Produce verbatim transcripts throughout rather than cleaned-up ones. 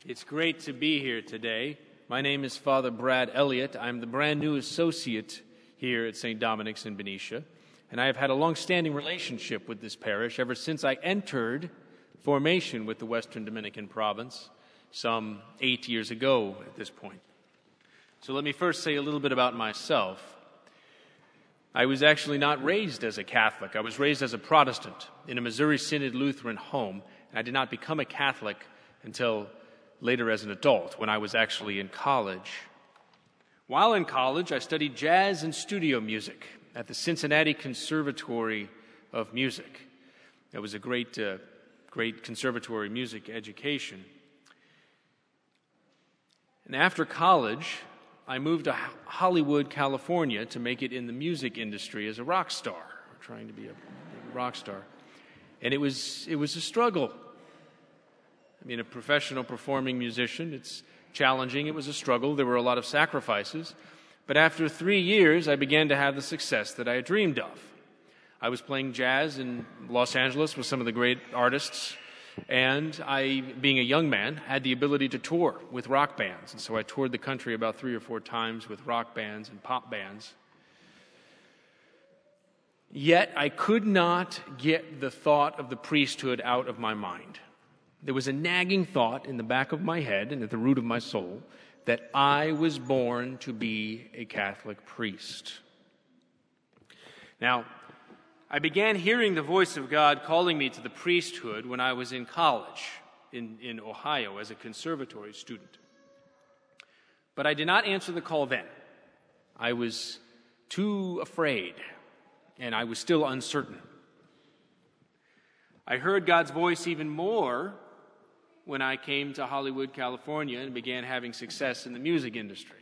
It's great to be here today. My name is Father Brad Elliott. I'm the brand new associate here at Saint Dominic's in Benicia, and I have had a long-standing relationship with this parish ever since I entered formation with the Western Dominican province some eight years ago at this point. So let me first say a little bit about myself. I was actually not raised as a Catholic. I was raised as a Protestant in a Missouri Synod Lutheran home, and I did not become a Catholic until later as an adult, when I was actually in college. While in college, I studied jazz and studio music at the Cincinnati Conservatory of Music. That was a great, uh, great conservatory music education. And after college, I moved to Hollywood, California, to make it in the music industry as a rock star, trying to be a rock star. And it was it was a struggle. I mean, a professional performing musician, it's challenging. It was a struggle. There were a lot of sacrifices. But after three years, I began to have the success that I had dreamed of. I was playing jazz in Los Angeles with some of the great artists, and I, being a young man, had the ability to tour with rock bands. And so I toured the country about three or four times with rock bands and pop bands. Yet I could not get the thought of the priesthood out of my mind. There was a nagging thought in the back of my head and at the root of my soul that I was born to be a Catholic priest. Now, I began hearing the voice of God calling me to the priesthood when I was in college in, in Ohio as a conservatory student. But I did not answer the call then. I was too afraid, and I was still uncertain. I heard God's voice even more when I came to Hollywood, California, and began having success in the music industry.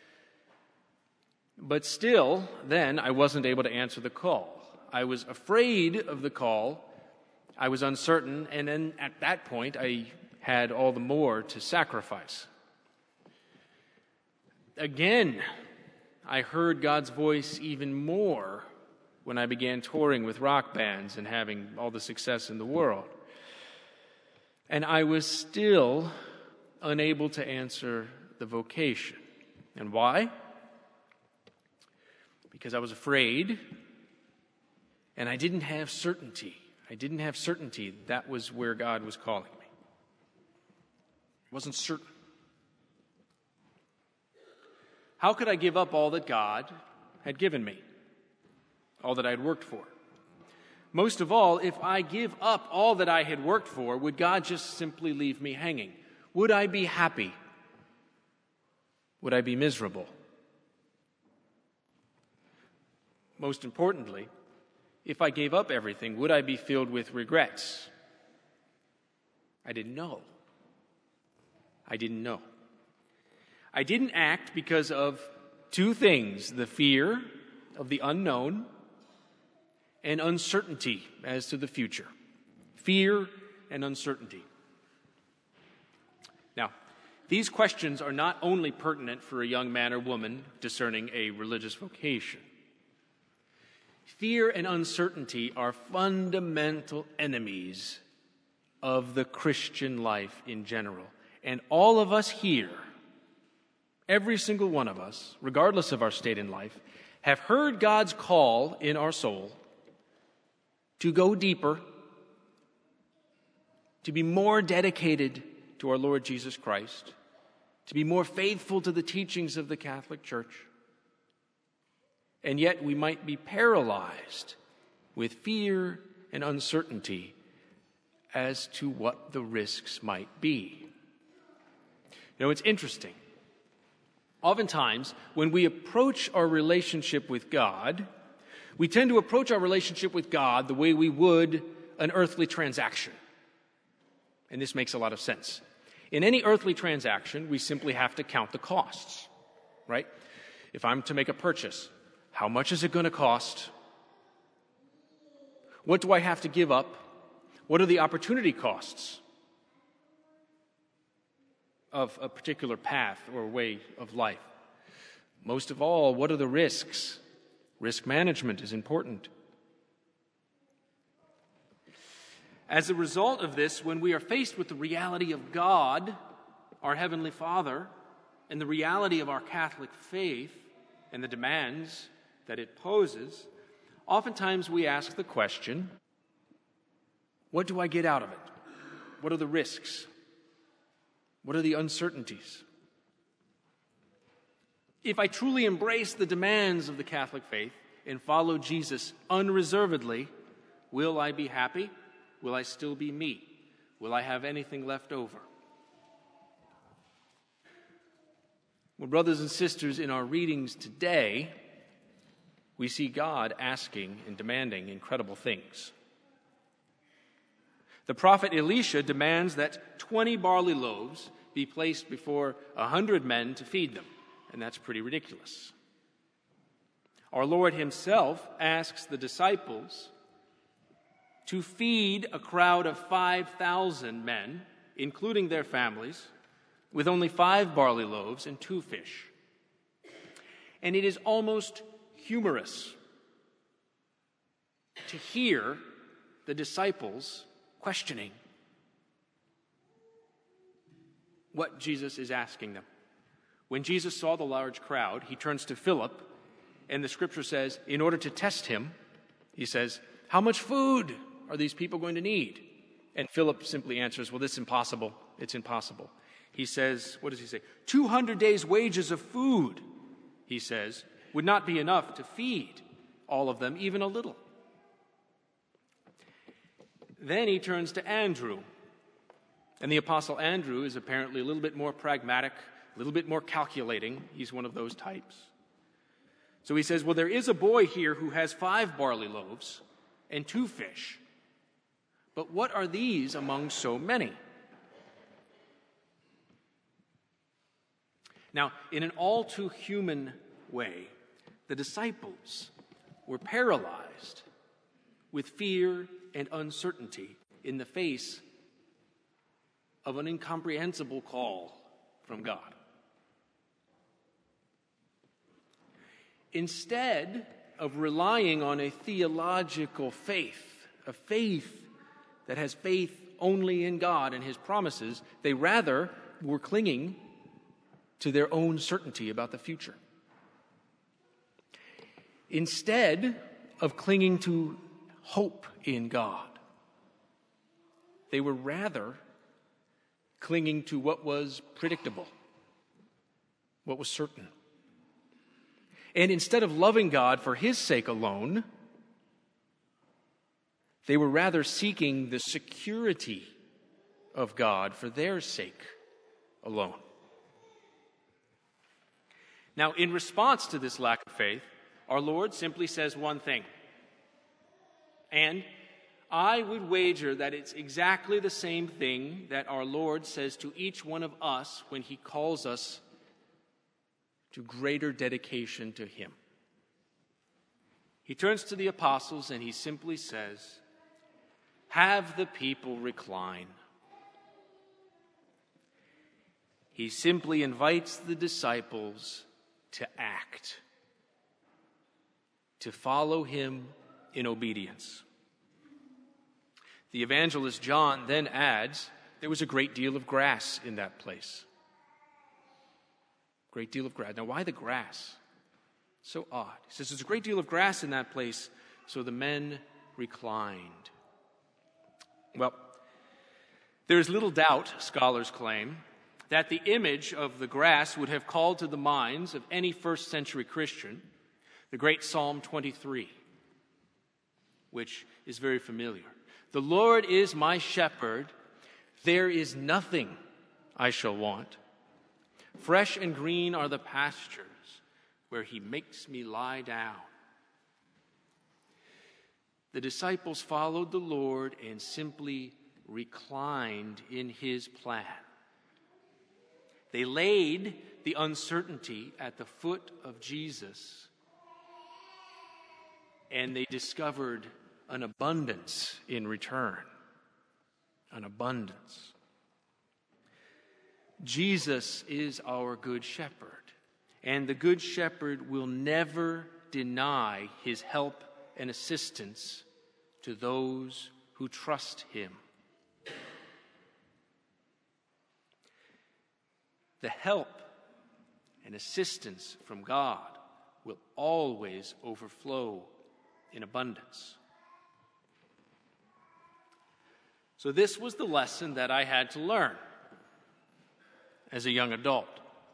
But still, then, I wasn't able to answer the call. I was afraid of the call, I was uncertain, and then at that point, I had all the more to sacrifice. Again, I heard God's voice even more when I began touring with rock bands and having all the success in the world. And I was still unable to answer the vocation. And why? Because I was afraid, and I didn't have certainty. I didn't have certainty that was where God was calling me. I wasn't certain. How could I give up all that God had given me? All that I had worked for? Most of all, if I give up all that I had worked for, would God just simply leave me hanging? Would I be happy? Would I be miserable? Most importantly, if I gave up everything, would I be filled with regrets? I didn't know. I didn't know. I didn't act because of two things: the fear of the unknown and uncertainty as to the future. Fear and uncertainty. Now, these questions are not only pertinent for a young man or woman discerning a religious vocation. Fear and uncertainty are fundamental enemies of the Christian life in general. And all of us here, every single one of us, regardless of our state in life, have heard God's call in our soul to go deeper, to be more dedicated to our Lord Jesus Christ, to be more faithful to the teachings of the Catholic Church. And yet we might be paralyzed with fear and uncertainty as to what the risks might be. You know, it's interesting. Oftentimes, when we approach our relationship with God, we tend to approach our relationship with God the way we would an earthly transaction. And this makes a lot of sense. In any earthly transaction, we simply have to count the costs, right? If I'm to make a purchase, how much is it going to cost? What do I have to give up? What are the opportunity costs of a particular path or way of life? Most of all, what are the risks? Risk management is important. As a result of this, when we are faced with the reality of God our Heavenly Father, and the reality of our Catholic faith and the demands that it poses, oftentimes we ask the question, what do I get out of it? What are the risks? What are the uncertainties? If I truly embrace the demands of the Catholic faith and follow Jesus unreservedly, will I be happy? Will I still be me? Will I have anything left over? Well, brothers and sisters, in our readings today, we see God asking and demanding incredible things. The prophet Elisha demands that twenty barley loaves be placed before a hundred men to feed them, and that's pretty ridiculous. Our Lord himself asks the disciples to feed a crowd of five thousand men, including their families, with only five barley loaves and two fish. And it is almost humorous to hear the disciples questioning what Jesus is asking them. When Jesus saw the large crowd, he turns to Philip, and the scripture says, in order to test him, he says, how much food are these people going to need? And Philip simply answers, well, this is impossible. It's impossible. He says, what does he say? two hundred days' wages of food, he says, would not be enough to feed all of them, even a little. Then he turns to Andrew. And the Apostle Andrew is apparently a little bit more pragmatic, a little bit more calculating. He's one of those types. So he says, well, there is a boy here who has five barley loaves and two fish. But what are these among so many? Now, in an all too human way, the disciples were paralyzed with fear and uncertainty in the face of an incomprehensible call from God. Instead of relying on a theological faith, a faith that has faith only in God and his promises, they rather were clinging to their own certainty about the future. Instead of clinging to hope in God, they were rather clinging to what was predictable, what was certain. And instead of loving God for his sake alone, they were rather seeking the security of God for their sake alone. Now, in response to this lack of faith, our Lord simply says one thing. And I would wager that it's exactly the same thing that our Lord says to each one of us when he calls us to greater dedication to him. He turns to the apostles and he simply says, have the people recline. He simply invites the disciples to act, to follow him in obedience. The evangelist John then adds, there was a great deal of grass in that place. Great deal of grass. Now, why the grass? So odd. He says, there's a great deal of grass in that place, so the men reclined. Well, there is little doubt, scholars claim, that the image of the grass would have called to the minds of any first century Christian the great Psalm twenty-three, which is very familiar. The Lord is my shepherd, there is nothing I shall want. Fresh and green are the pastures where he makes me lie down. The disciples followed the Lord and simply reclined in his plan. They laid the uncertainty at the foot of Jesus, and they discovered an abundance in return. An abundance. Jesus is our good shepherd, and the good shepherd will never deny his help and assistance to those who trust him. the help and assistance from God will always overflow in abundance. So this was the lesson that I had to learn as a young adult.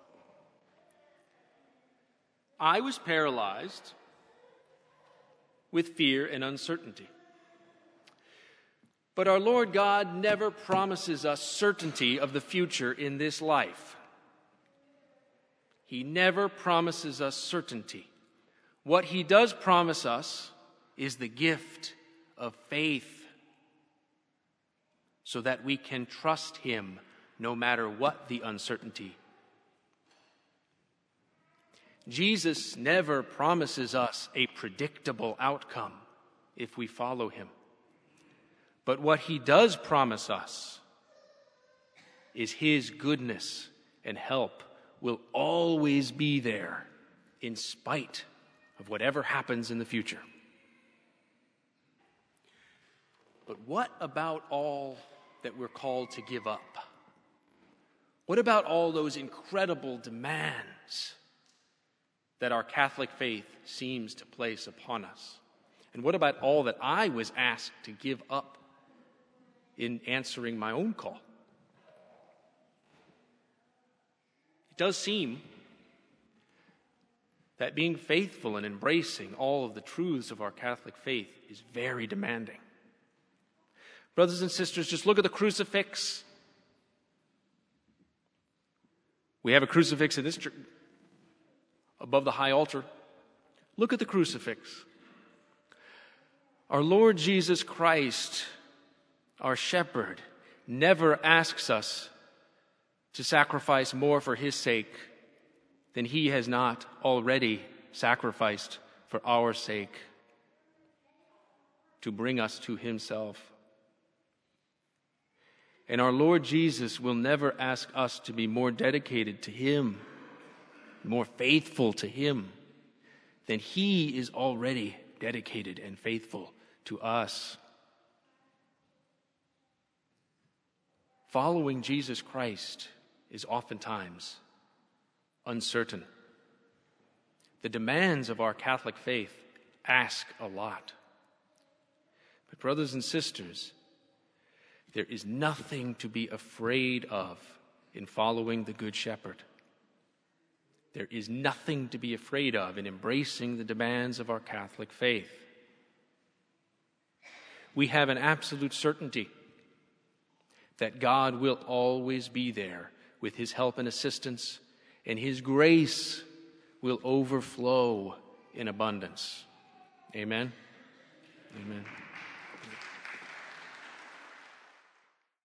I was paralyzed with fear and uncertainty. But our Lord God never promises us certainty of the future in this life. He never promises us certainty. What he does promise us is the gift of faith, so that we can trust him no matter what the uncertainty. Jesus never promises us a predictable outcome if we follow him. But what he does promise us is his goodness and help will always be there in spite of whatever happens in the future. But what about all that we're called to give up? What about all those incredible demands that our Catholic faith seems to place upon us? And what about all that I was asked to give up in answering my own call? It does seem that being faithful and embracing all of the truths of our Catholic faith is very demanding. Brothers and sisters, just look at the crucifix. We have a crucifix in this church above the high altar. Look at the crucifix. Our Lord Jesus Christ, our shepherd, never asks us to sacrifice more for his sake than he has not already sacrificed for our sake to bring us to himself. And our Lord Jesus will never ask us to be more dedicated to him, more faithful to him, than he is already dedicated and faithful to us. Following Jesus Christ is oftentimes uncertain. The demands of our Catholic faith ask a lot. But brothers and sisters, there is nothing to be afraid of in following the Good Shepherd. There is nothing to be afraid of in embracing the demands of our Catholic faith. We have an absolute certainty that God will always be there with his help and assistance, and his grace will overflow in abundance. Amen? Amen.